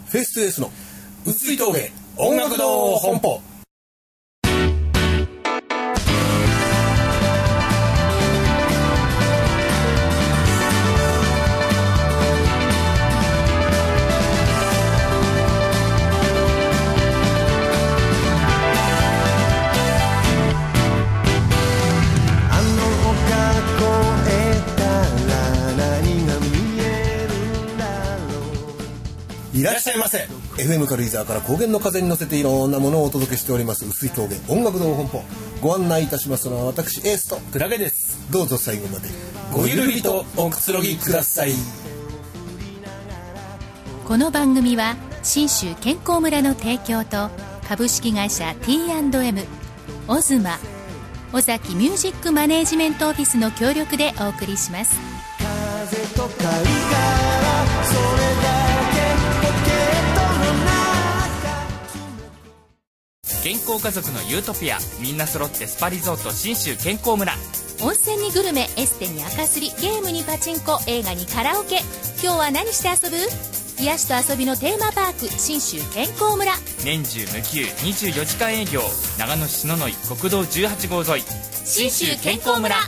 フェイストゥエースの薄い峠音楽堂本舗。いらっしゃいませ。 FM 軽井沢から高原の風に乗せていろんなものをお届けしております薄い峠音楽堂本舗。ご案内いたしますのは私エースとクラゲです。 どうぞ最後までごゆるりとおくつろぎください。 この番組は信州健康村の提供と株式会社 T&M オズマ尾崎ミュージックマネージメントオフィスの協力でお送りします。 風と香りからそれだ健康家族のユートピア、みんな揃ってスパリゾート信州健康村。 温泉にグルメ、エステに赤すり、ゲームにパチンコ、映画にカラオケ。今日は何して遊ぶ？癒しと遊びのテーマパーク信州健康村。 年中無休24時間営業。長野市篠ノ井国道18号沿い信州健康村。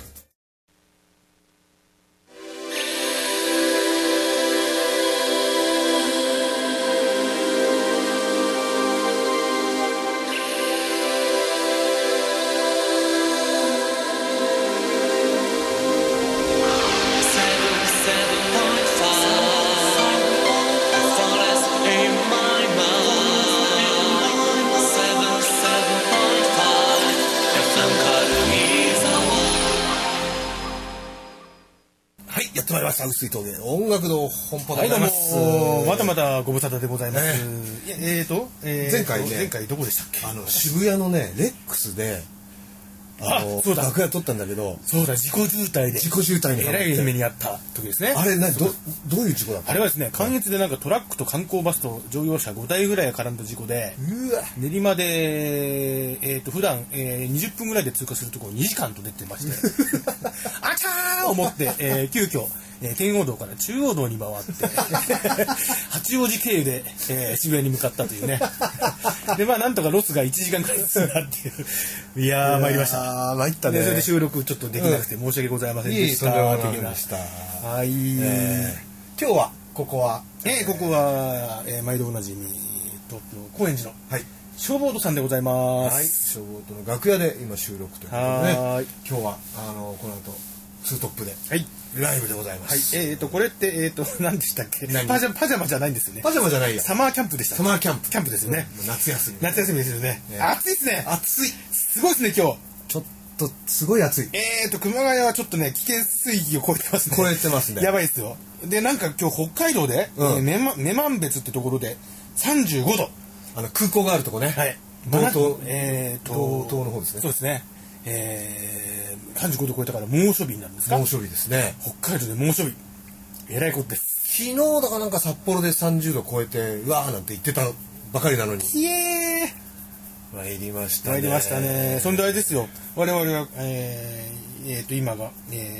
薄い峠音楽堂本舗でございます。 またまたご無沙汰でございます。 前回どこでしたっけ？ 渋谷のねレックスでそうだ楽屋撮ったんだけど、 そうだ、自己渋滞にえらい目にあった時ですね。 あれどういう事故だったの？ あれはですね、関越でなんかトラックと観光バスと乗用車5台ぐらいが絡んだ事故で、練馬で普段20分ぐらいで通過するところ2時間と出てましてあちゃー思って急遽天王道から中央道に回って八王子経由で、渋谷に向かったというねでなんとかロスが1時間くらい進んだっていういやー参りました。 参ったね。 それで収録ちょっとできなくて申し訳ございませんでした。 はい。 今日はここは毎度おなじみ東京高円寺の消防土さんでございます。 消防土の楽屋で今収録ということでね。今日はこの後ツートップでライブでございます。 これって何でしたっけ？パジャマじゃないんですよね。 パジャマじゃないや。 サマーキャンプでした。 サマーキャンプですよね。 夏休みですよね。暑いですね。 暑い。 すごいですね今日。 ちょっとすごい暑い。 熊谷はちょっとね危険水域を超えてますね。 超えてますね。 やばいですよ。でなんか今日北海道で女満別ってところで35度。 空港があるとこね。 はい。 道東の方ですね。 そうですね。35度超えたから猛暑日になるんですか？ 猛暑日ですね。 北海道で猛暑日。えらいことです。 昨日だからなんか札幌で30度超えてうわーなんて言ってたばかりなのに。参りましたね。 そんであれですよ。我々は今が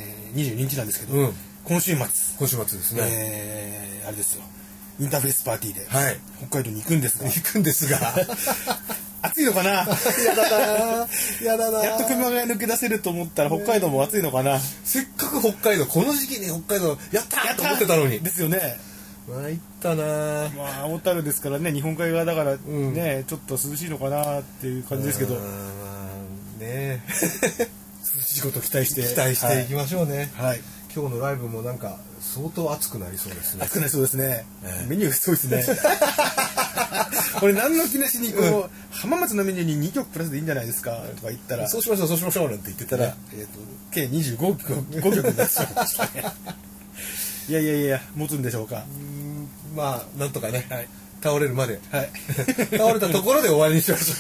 22日なんですけど、今週末ですね。あれですよ。インターフェースパーティーで北海道に行くんですが暑いのかな。やだな。やっと熊谷抜け出せると思ったら北海道も暑いのかな。 せっかく北海道この時期に北海道やったーと思ってたのにですよね。 参ったな。 小樽ですからね、日本海側だからね、ちょっと涼しいのかなっていう感じですけどね涼しいこと期待していきましょうね。 はい。 今日のライブもなんか相当暑くなりそうですね。 暑くなりそうですね。メニューがすごいですね。これ何の気なしに浜松のメニューに2曲プラスでいいんじゃないですかとか言ったら、 そうしましょうなんて言ってたら、 計25曲になっちゃいましたね。いや持つんでしょうか。 なんとかね、倒れるまで、倒れたところで終わりにしましょ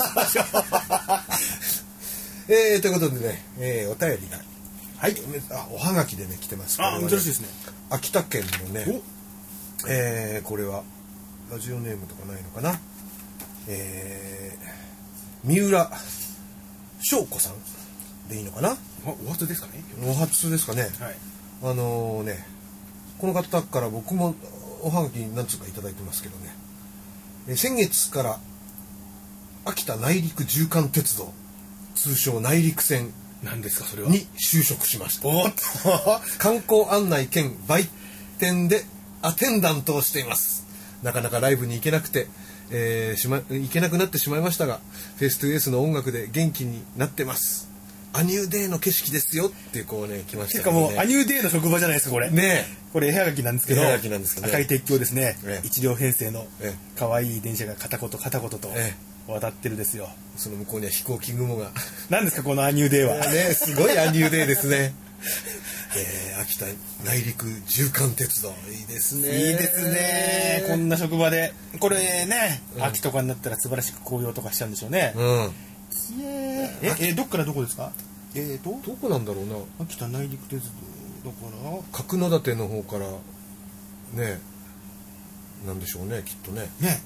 う。ということでね、お便りがおはがきでね来てます。 珍しいですね。 秋田県のね、これはラジオネームとかないのかな。三浦翔子さんでいいのかな。 お初ですかね。 お初ですかね。この方から僕もおはがき何つうかいただいてますけどね。 先月から秋田内陸縦貫鉄道通称内陸線何ですかそれは。 に就職しました。 おっと観光案内兼売店でアテンダントをしています。なかなかライブに行けなくて、行けなくなってしまいましたが、フェイストゥエースの音楽で元気になってます。アニューデーの景色ですよってこうね来ましたてかもうアニューデーの職場じゃないですかこれ。 ねこれ絵はがきなんですけど、 絵はがきなんですけどね赤い鉄橋ですね。 ええ 1両編成のええ可愛い電車が片言とえ渡ってるですよ。 その向こうには飛行機雲が何ですかこのアニューデーは。 ねすごいアニューデーですね。秋田内陸縦貫鉄道いいですね。 いいですね。こんな職場でこれね、秋とかになったら素晴らしく紅葉とかしちゃうんでしょうね。どっからどこですか。 どこなんだろうな。 秋田内陸鉄道だから角館の方からねなんでしょうねきっとね。 ね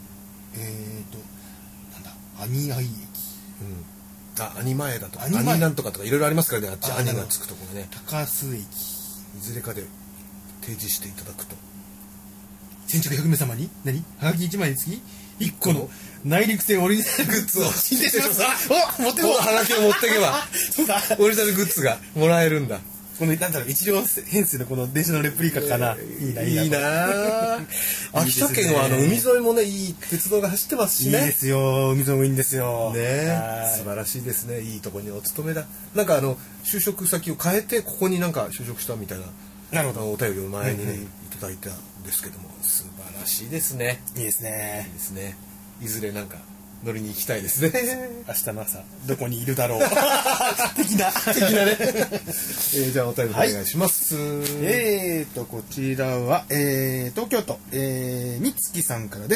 なんだアニアイ駅、 アニ前だとかアアニ前ニなんとかとかいろいろありますからね。あっちアニがつくところね。 高須駅いずれかで提示していただくと先着100名様にはがき1枚につき1個の内陸線オリジナルグッズを申請します。お持ってここのハガキを持っていけばそうだオリジナルグッズがもらえるんだ。 このなんだろう1両編成のこの電車のレプリカかな。いいな秋田県は海沿いもねいい鉄道が走ってますしね。 いいですよ。海沿いもいいんですよね。素晴らしいですね。いいとこにお勤めだ。なんか就職先を変えてここになんか就職したみたいな。 なるほど。 お便りを前に、いただいたんですけども素晴らしいですね。 いいですね。 いいですね。いずれなんか乗りに行きたいですね。 明日の朝どこにいるだろう的なね。じゃあお便りお願いします。 こちらは、東京都、みつきさんからです。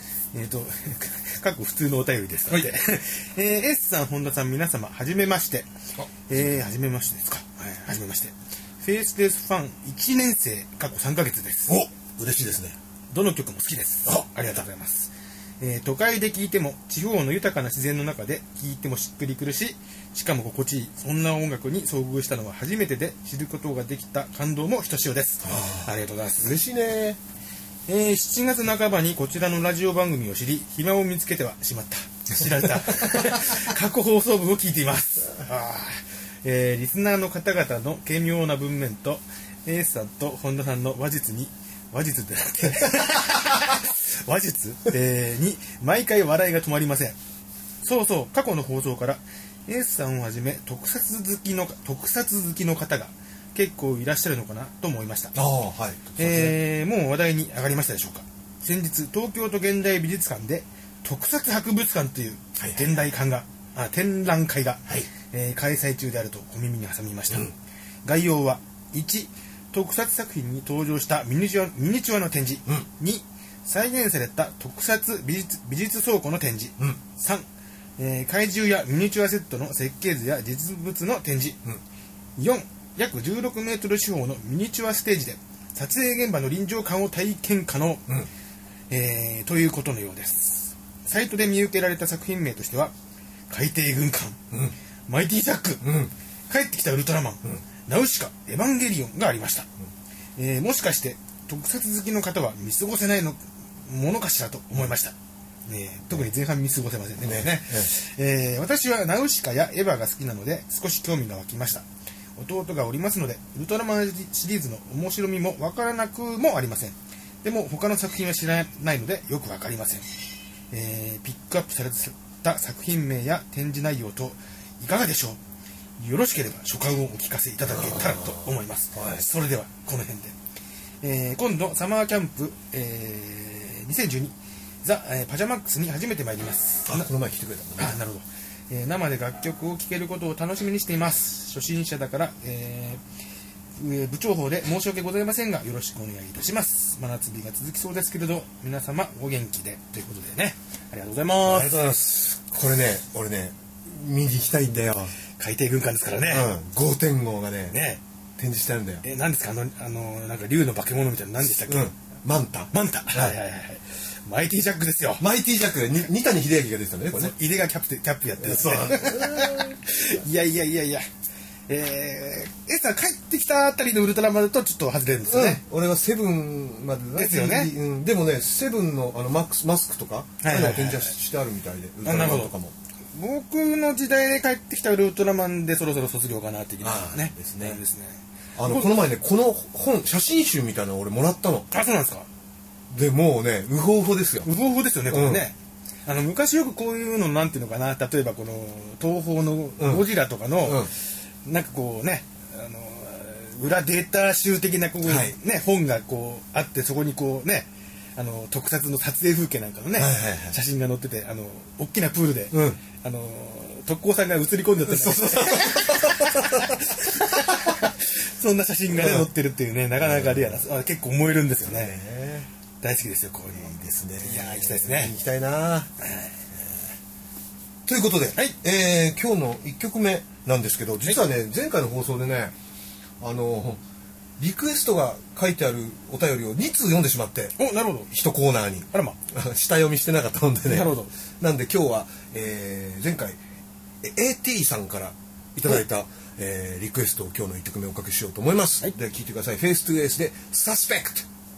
各普通のお便りですので、S さん本田さん皆様はじめまして。はじめましてですか。はじめまして。フェイスレスファン1年生過去3ヶ月です。 お、嬉しいですね。 どの曲も好きです。ありがとうございます。都会で聴いても地方の豊かな自然の中で聴いてもしっくりくるし、しかも心地いい、そんな音楽に遭遇したのは初めてで、知ることができた感動もひとしおです。ありがとうございます。 嬉しいね。 7月半ばにこちらのラジオ番組を知り、暇を見つけてはしまった。知られた。過去放送部を聞いています。リスナーの方々の軽妙な文面と A さんと本田さんの話術に毎回笑いが止まりません。そうそう、過去の放送からエースさんをはじめ特撮好きの方が結構いらっしゃるのかなと思いました。もう話題に上がりましたでしょうか。先日東京都現代美術館で特撮博物館という展覧会が、開催中であると小耳に挟みました。概要は1、特撮作品に登場したミニチュアの展示、2、再現された特撮美術倉庫の展示、3、怪獣やミニチュアセットの設計図や実物の展示、4、約16メートル四方のミニチュアステージで撮影現場の臨場感を体験可能、ということのようです。サイトで見受けられた作品名としては海底軍艦、マイティジャック、帰ってきたウルトラマン、ナウシカ、エヴァンゲリオンがありました。もしかして特撮好きの方は見過ごせないものかしらと思いました。特に前半見過ごせませんね。私はナウシカやエヴァが好きなので少し興味が湧きました。弟がおりますのでウルトラマンシリーズの面白みもわからなくもありません。でも他の作品は知らないのでよくわかりません。ピックアップされた作品名や展示内容といかがでしょう。よろしければ所感をお聞かせいただけたらと思います。それではこの辺で、今度サマーキャンプ、2012ザ・パジャマックスに初めて参ります。 この前来てくれたんだね。 なるほど。生で楽曲を聴けることを楽しみにしています。初心者だから、部長法で申し訳ございませんがよろしくお願いいたします。真夏日が続きそうですけれど皆様お元気でということでね、ありがとうございます。 ありがとうございます。これね、俺ね見に行きたいんだよ。 海底軍艦ですからね。 5.5がね展示してあるんだよ。 何ですかなんか竜の化け物みたいな何でしたっけ。マンタ。はいマイティジャックですよ。 マイティジャックで二谷秀明が出てたんだねこれね。 井出がキャップやってるんですね。いや A さん帰ってきたあたりのウルトラマンだとちょっと外れるんですよね、 俺はセブンまでですよね、 でもねセブンのマスクとか展示してあるみたいで、ウルトラマンとかも僕の時代で帰ってきたウルトラマンでそろそろ卒業かなっていうねですね。 この前ねこの本写真集みたいなの俺もらったの。 あ、そうなんですか。 でもうねウホウホですよ。 ウホウホですよねこれね、昔よくこういうのなんていうのかな、例えばこの東宝のゴジラとかの、なんかこうね裏データ集的なこう、ね、本がこうあって、そこにこうね特撮の撮影風景なんかのね、写真が載ってて、大きなプールで、特攻さんが映り込んでたりそんな写真が、ね、載ってるっていうね、なかなかリアルな、結構燃えるんですよね。大好きですよ、こういうのですね。いや、行きたいですね。 行きたいな。ということで、今日の1曲目なんですけど、実はね、前回の放送でね、リクエストが書いてあるお便りを2通読んでしまって、 なるほど。 1コーナーに。 あらま。 下読みしてなかったのでね。 なるほど。 なんで今日は、前回 AT さんからいただいた、リクエストを今日の1曲目おかけしようと思います。では聴いてください。フェイストゥエースでサスペクト。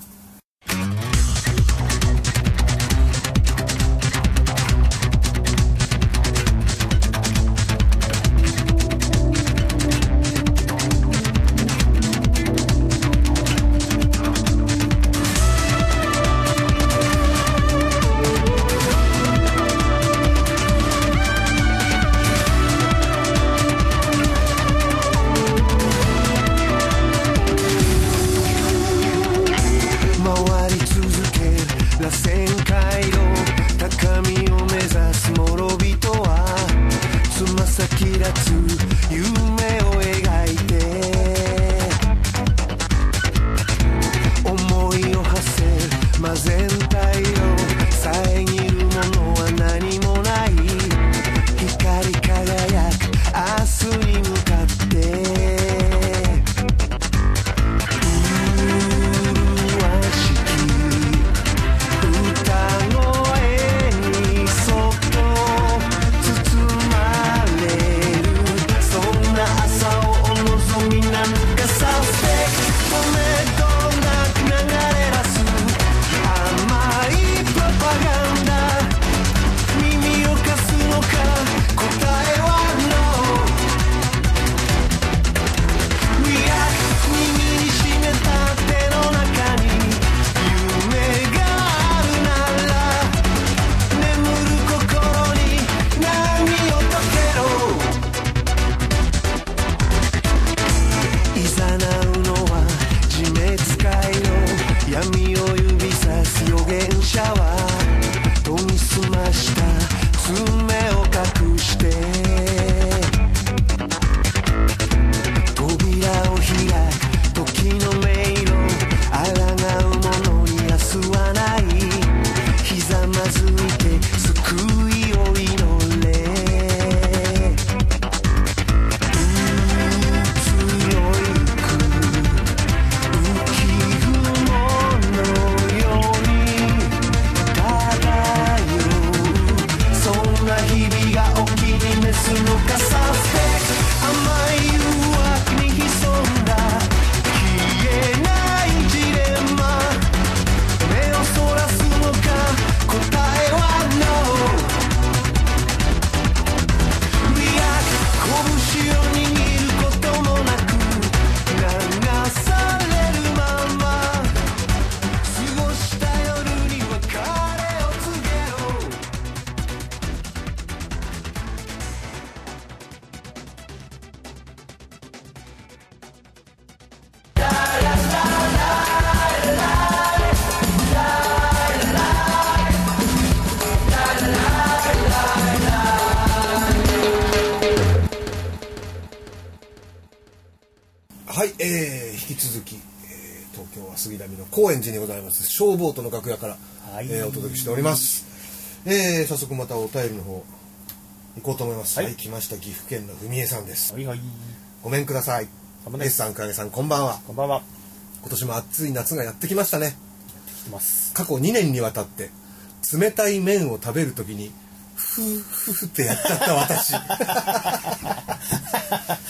引き続き、東京は杉並の高円寺にございますショーボートの楽屋から、お届けしております。早速またお便りの方行こうと思います。来ました岐阜県の文江さんです。ごめんください。S さん、影さん、こんばんは。 こんばんは。 今年も暑い夏がやってきましたね。過去2年にわたって冷たい麺を食べるときにフーフーってやっちゃった私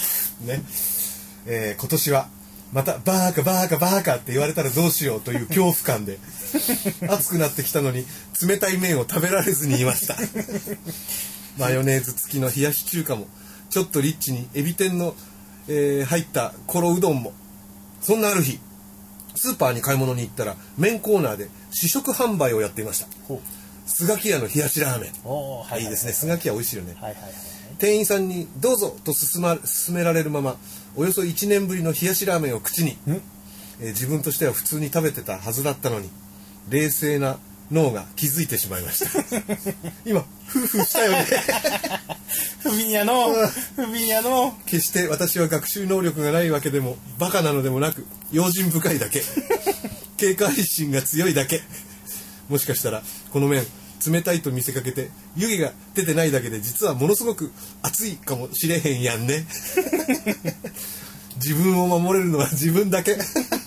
ね、今年はまたバーカバーカバーカって言われたらどうしようという恐怖感で暑くなってきたのに冷たい麺を食べられずにいました。マヨネーズ付きの冷やし中華もちょっとリッチにエビ天の、入ったコロうどんも。そんなある日スーパーに買い物に行ったら麺コーナーで試食販売をやっていました。スガキ屋の冷やしラーメン、いいですね。スガキ屋美味しいよね。店員さんにどうぞと勧められるままおよそ1年ぶりの冷やしラーメンを口に、自分としては普通に食べてたはずだったのに冷静な脳が気づいてしまいました今フーフーしたよね不憫やの不憫やの。 決して私は学習能力がないわけでもバカなのでもなく用心深いだけ警戒心が強いだけ。もしかしたらこの麺冷たいと見せかけて湯気が出てないだけで実はものすごく熱いかもしれへんやんね自分を守れるのは自分だけ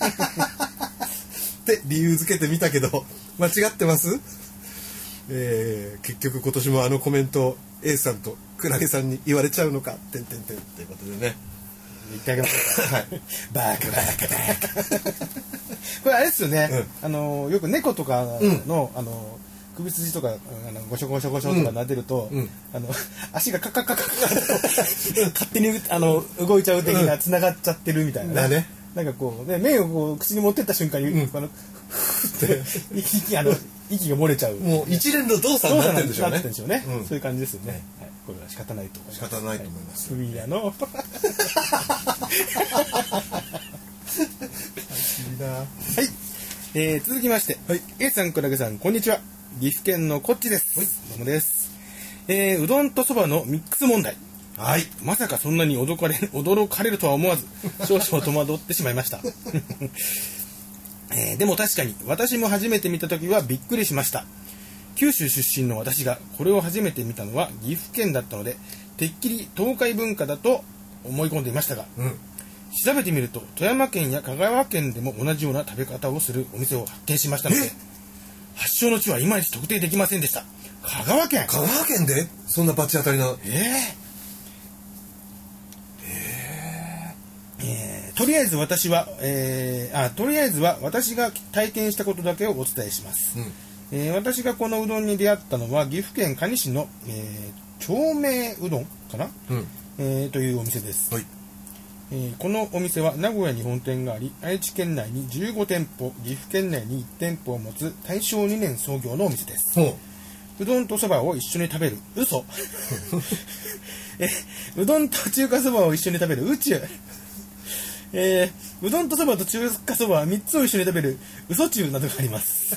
って理由付けてみたけど間違ってます？結局今年もあのコメントを A さんとクラゲさんに言われちゃうのかっていうことでね、 言ってあげましょうか。はい、バーカバーカバーカこれあれですよね、よく猫とかの、首筋とかゴショゴショゴショとか撫でると、足がカカカカカと勝手に動いちゃう的な繋がっちゃってるみたいなね。なんかこうね、麺をこう口に持ってった瞬間に、ふって息が漏れちゃう。 もう一連の動作になってるんでしょうね。 そういう感じですよね。はい、これは仕方ないと思います。 仕方ないと思います。 不憫やの。はい、続きまして、A さん、クラゲさん、こんにちは。岐阜県のこっちです。どうもです。うどんとそばのミックス問題。はい。まさかそんなに驚かれるとは思わず、少々戸惑ってしまいました。でも確かに、私も初めて見たときはびっくりしました。九州出身の私がこれを初めて見たのは岐阜県だったので、てっきり東海文化だと思い込んでいましたが、調べてみると富山県や香川県でも同じような食べ方をするお店を発見しましたので、発祥の地はいまいち特定できませんでした。香川県でそんなバチ当たりな。 とりあえず私は私が体験したことだけをお伝えします。私がこのうどんに出会ったのは岐阜県可児市の、長命うどんかな、というお店です。このお店は名古屋に本店があり、愛知県内に15店舗、岐阜県内に1店舗を持つ大正2年創業のお店です。うどんとそばを一緒に食べる嘘うどんと中華そばを一緒に食べる宇宙うどんとそばと中華そばは3つを一緒に食べる嘘中などがあります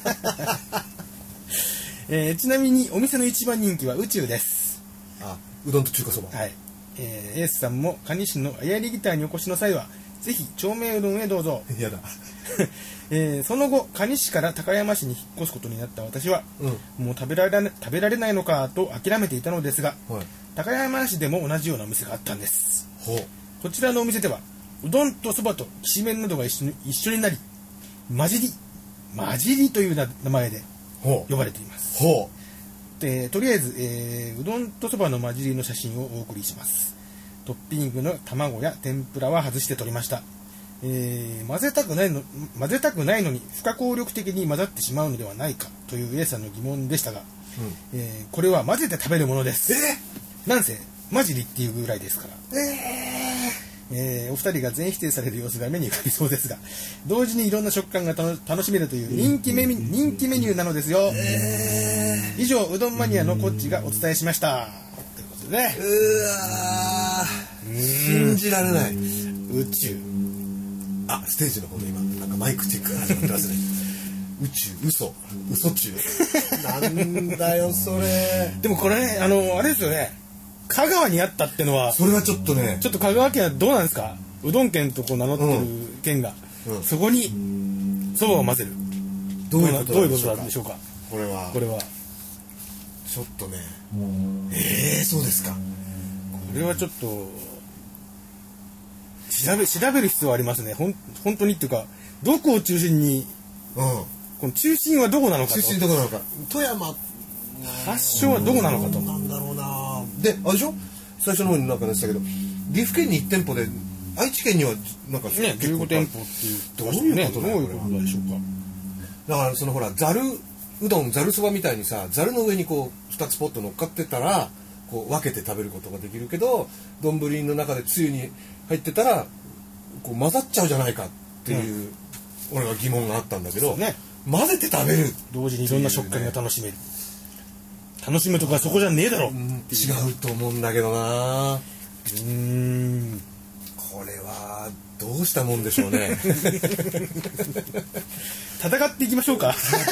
ちなみにお店の一番人気は宇宙です。 うどんと中華そば。 エースさんも可児市のあやりギターにお越しの際はぜひ長命うどんへどうぞ。 やだその後可児市から高山市に引っ越すことになった私は、もう食べられないのかと諦めていたのですが、高山市でも同じようなお店があったんです。こちらのお店ではうどんとそばときしめんなどが一緒になり混じりという名前で呼ばれています。とりあえず、うどんとそばの混じりの写真をお送りします。トッピングの卵や天ぷらは外して取りました。混ぜたくないのに不可抗力的に混ざってしまうのではないかという A さんの疑問でしたが、これは混ぜて食べるものです。なんせ混じりっていうぐらいですから。お二人が全否定される様子が目に浮かびそうですが、同時にいろんな食感が楽しめるという人気メニューなのですよ。以上、うどんマニアのこっちがお伝えしました。ということでね。 信じられない。 宇宙。 ステージの方で今なんかマイクチェックが始まってますね。宇宙、嘘中。なんだよそれ。 でもこれね、あれですよね。香川にあったってのは、 それはちょっとね、 香川県はどうなんですか。うどん県とこう名乗ってる県が、そこにそばを混ぜる。どういうことなんでしょうか。これはちょっとね、そうですか。これはちょっと調べる必要ありますね。本当にっていうか、どこを中心に、この中心はどこなのかと。 富山発祥はどこなのかと。 なんだろうな。で、あれでしょ、最初の方になんか言ってたけど、 岐阜県に1店舗で愛知県にはなんかね、15店舗っていうどういうことだよどういうことでしょうか。 だからそのほらざるうどんざるそばみたいにさざるの上にこう2つポッと乗っかってたらこう分けて食べることができるけど丼の中でつゆに入ってたらこう混ざっちゃうじゃないかっていう、俺は疑問があったんだけど、 ね、 混ぜて食べる同時にいろんな食感が楽しめる、楽しむとかそこじゃねえだろ、 違うと思うんだけどな。これはどうしたもんでしょうね。 戦っていきましょうか。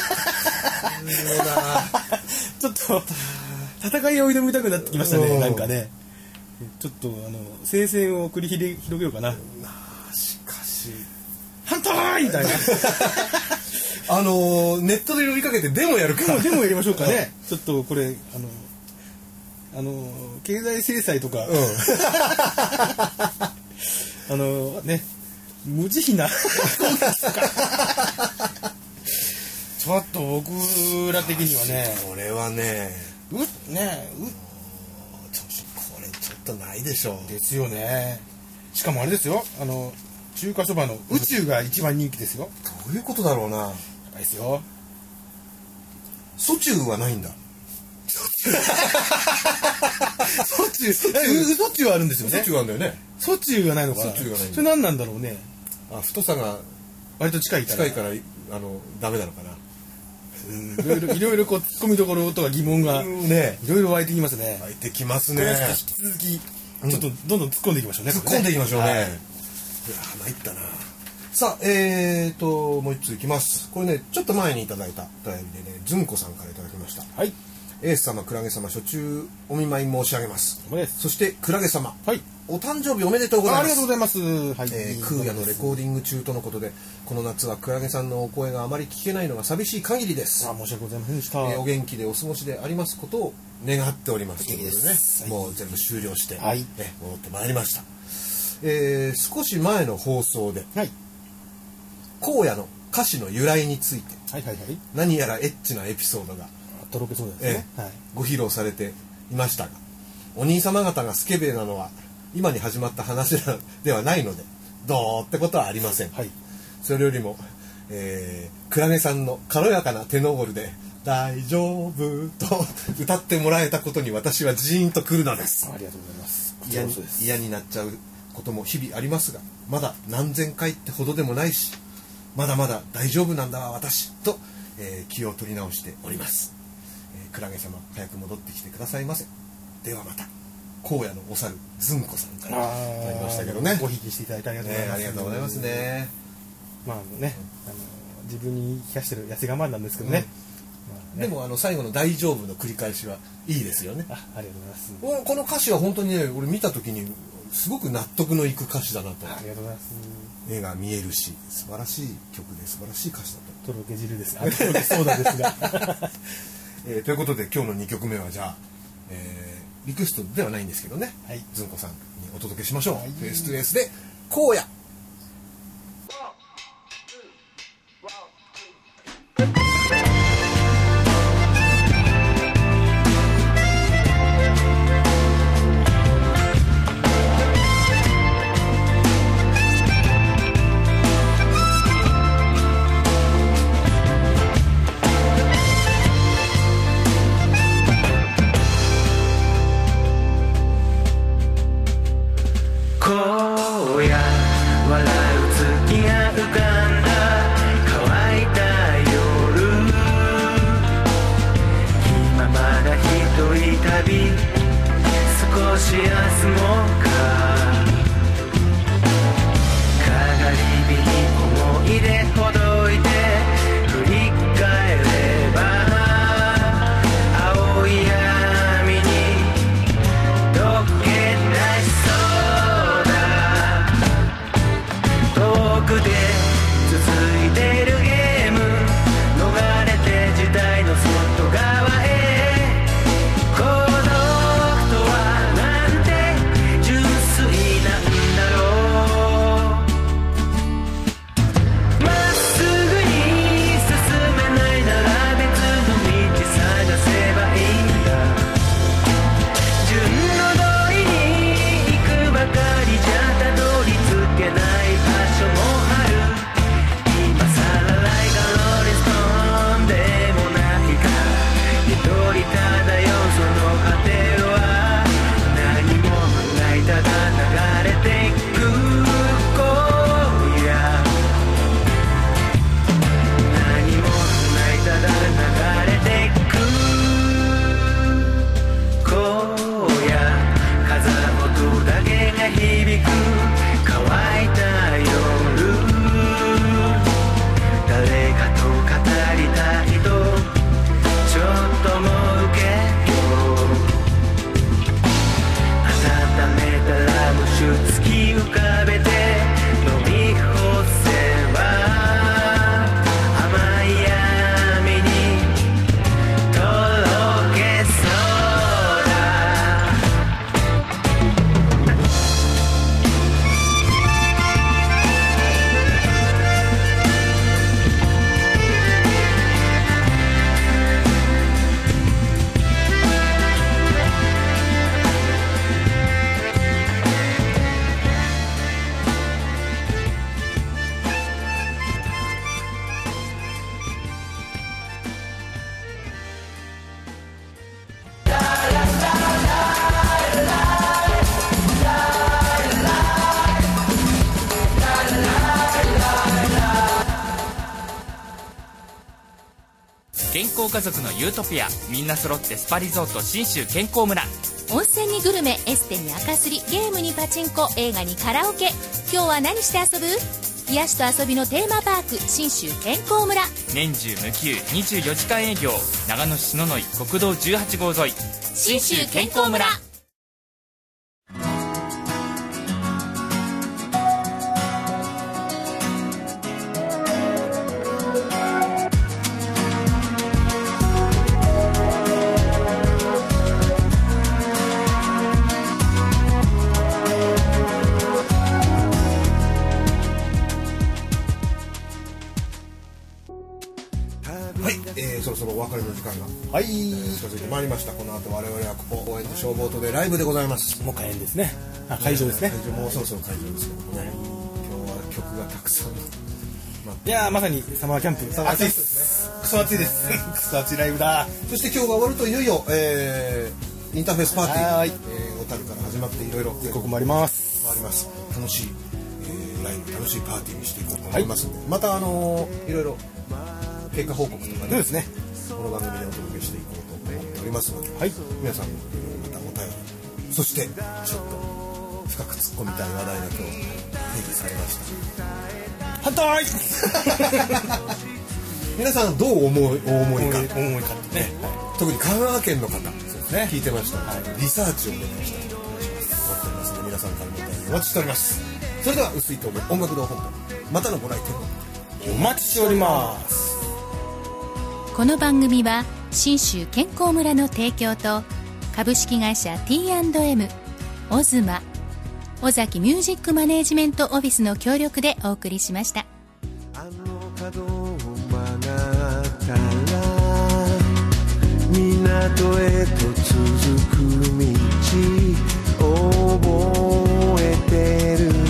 ちょっと戦いを挑みたくなってきましたね。なんかね、ちょっと聖戦を繰り広げようかな。 しかし反対みたいな。 ネットで呼びかけてデモやるか。 デモやりましょうかね。ちょっとこれ経済制裁とか、ね、無慈悲なちょっと僕ら的にはね、 これはねこれちょっとないでしょうですよね。しかもあれですよ、中華そばの宇宙が一番人気ですよ。 どういうことだろうな。 高いですよ。 ソチューはないんだ。 ソチューはあるんですよね。 ソチューあるんだよね。 ソチューがないのかな。 ソチューがない。 それ何なんだろうね。 太さが割と近いからダメなのかな。 いろいろこう突っ込みどころとか疑問がね、 いろいろ湧いてきますね。 湧いてきますね。 引き続きちょっとどんどん突っ込んでいきましょうね。 突っ込んでいきましょうね。参ったな。さあ、もう一ついきます。これね、ちょっと前にいただいたお便りでね、ずんこさんからいただきました。 はい。 エース様、クラゲ様、初中お見舞い申し上げます。そして、クラゲ様。 はい。 お誕生日おめでとうございます。 ありがとうございます。はい。 空也のレコーディング中とのことで、この夏はクラゲさんのお声があまり聞けないのが寂しい限りです。 申し訳ございませんでした。 お元気でお過ごしでありますことを願っております。ということでね、もう全部終了して、戻ってまいりました。少し前の放送で、荒野の歌詞の由来について、何やらエッチなエピソードがとろけそうですね。 ご披露されていましたが、お兄様方がスケベなのは今に始まった話ではないのでどうってことはありません。それよりも、クラゲさんの軽やかなテノールで大丈夫と歌ってもらえたことに私はジーンとくるのです。 ありがとうございます。 嫌になっちゃうことも日々ありますが、まだ何千回ってほどでもないし、まだまだ大丈夫なんだわ私と、気を取り直しております。クラゲ様早く戻ってきてくださいませ。ではまた。荒野のお猿ずんこさんからありましたけどね。 ごひいきしていただいてありがとうございます。 ありがとうございますね。 まあね、自分に聞かしてる痩せ我慢なんですけどね。 でも最後の大丈夫の繰り返しはいいですよね。 ありがとうございます。 この歌詞は本当にね、俺見た時にすごく納得のいく歌詞だなと。 ありがとうございます。 絵が見えるし、素晴らしい曲で素晴らしい歌詞だと。 とろけ汁です。とろけそうなんですが。 ということで今日の2曲目はじゃあ、リクエストではないんですけどね、ずんこさんにお届けしましょう。フェイストゥエースで荒野。 「 健康家族のユートピア、みんな揃ってスパリゾート信州健康村。 温泉にグルメ、エステに赤すり、ゲームにパチンコ、映画にカラオケ。今日は何して遊ぶ？癒しと遊びのテーマパーク、信州健康村。 年中無休24時間営業、長野市篠ノ井国道18号沿い、 信州健康村。 そろそろお別れの時間がはい近づいてまいりました。この後我々はここ応援と消防とでライブでございます。 もう開演ですね。会場ですね。 会場もうそろそろ会場ですけどもね、今日は曲がたくさん、 いやー、まさにサマーキャンプ、暑いです。クソ暑いです。クソ暑いライブだ。 そして今日が終わるといよいよ、インターフェースパーティー、小樽から始まっていろいろここもあります。 楽しい、ライブ、楽しいパーティーにしていこうと思いますので、またいろいろ結果報告とかね、 そうですね、 この番組でお届けしていこうと思っておりますので、 はい、 皆さんまたお便り、そしてちょっと深く突っ込みたい話題が今日提示されました。 反対皆さんどうお思いかってね、 特に香川県の方、 ね、 聞いてましたので、リサーチをお願いしたいと思っておりますので、皆さんからのお便りお待ちしております。それでは薄い透明音楽堂本部、またのご来店お待ちしております。 この番組は信州健康村の提供と株式会社 T&M、 オズマ、尾崎ミュージックマネージメントオフィスの協力でお送りしました。 あの角を曲がったら港へと続く道覚えてる